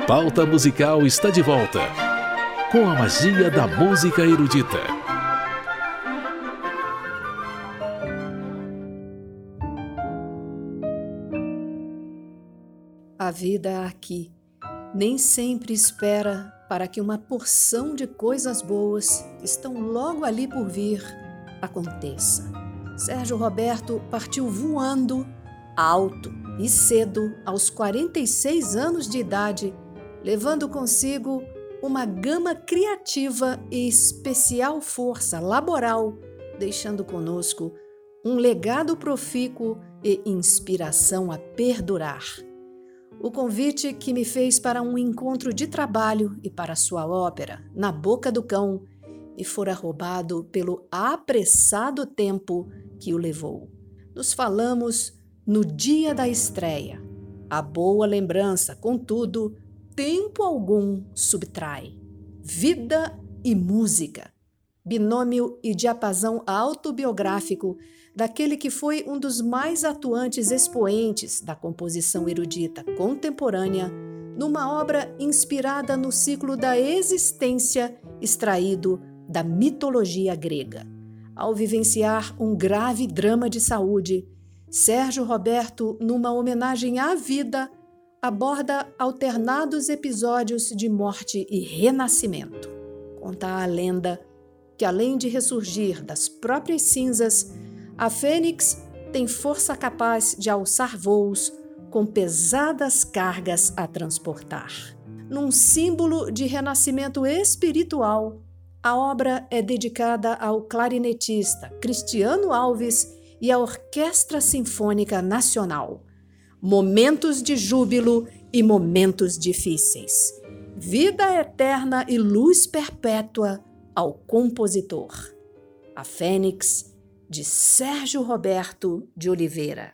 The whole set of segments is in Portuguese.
Pauta Musical está de volta, com a magia da música erudita. A vida aqui nem sempre espera para que uma porção de coisas boas que estão logo ali por vir aconteça. Sérgio Roberto partiu voando, alto e cedo, aos 46 anos de idade, levando consigo uma gama criativa e especial força laboral, deixando conosco um legado profícuo e inspiração a perdurar. O convite que me fez para um encontro de trabalho e para sua ópera, Na Boca do Cão, me fora roubado pelo apressado tempo que o levou. Nos falamos no dia da estreia. A boa lembrança, contudo, tempo algum subtrai. Vida e música, binômio e diapasão autobiográfico daquele que foi um dos mais atuantes expoentes da composição erudita contemporânea, numa obra inspirada no ciclo da existência extraído da mitologia grega. Ao vivenciar um grave drama de saúde, Sérgio Roberto, numa homenagem à vida, aborda alternados episódios de morte e renascimento. Conta a lenda que, além de ressurgir das próprias cinzas, a fênix tem força capaz de alçar voos com pesadas cargas a transportar. Num símbolo de renascimento espiritual, a obra é dedicada ao clarinetista Cristiano Alves e à Orquestra Sinfônica Nacional. Momentos de júbilo e momentos difíceis. Vida eterna e luz perpétua ao compositor. A Fênix, de Sérgio Roberto de Oliveira.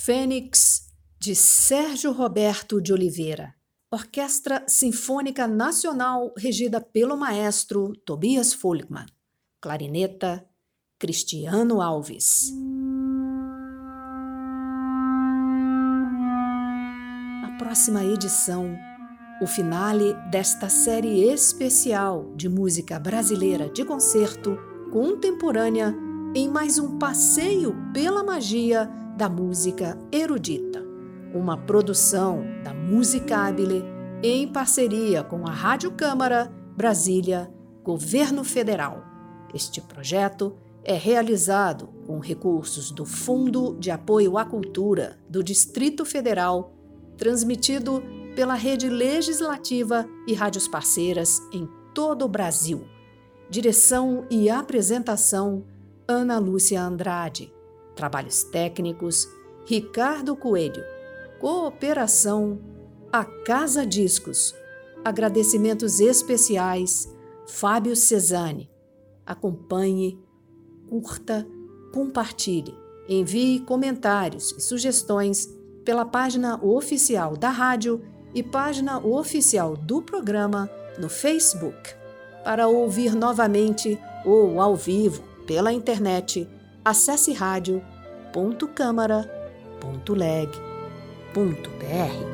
Fênix, de Sérgio Roberto de Oliveira. Orquestra Sinfônica Nacional regida pelo maestro Tobias Folkman. Clarineta, Cristiano Alves. Na próxima edição, o finale desta série especial de música brasileira de concerto contemporânea em mais um passeio pela magia da música erudita. Uma produção da Musicabile em parceria com a Rádio Câmara, Brasília, Governo Federal. Este projeto é realizado com recursos do Fundo de Apoio à Cultura do Distrito Federal, transmitido pela Rede Legislativa e rádios parceiras em todo o Brasil. Direção e apresentação, Ana Lúcia Andrade. Trabalhos técnicos, Ricardo Coelho. Cooperação, a Casa Discos. Agradecimentos especiais, Fábio Cesani. Acompanhe, curta, compartilhe. Envie comentários e sugestões pela página oficial da rádio e página oficial do programa no Facebook. Para ouvir novamente ou ao vivo pela internet, acesse radio.câmara.leg.br.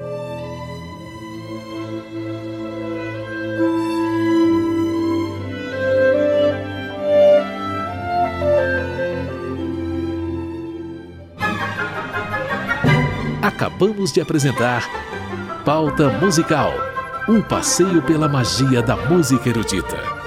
Acabamos de apresentar Pauta Musical, um passeio pela magia da música erudita.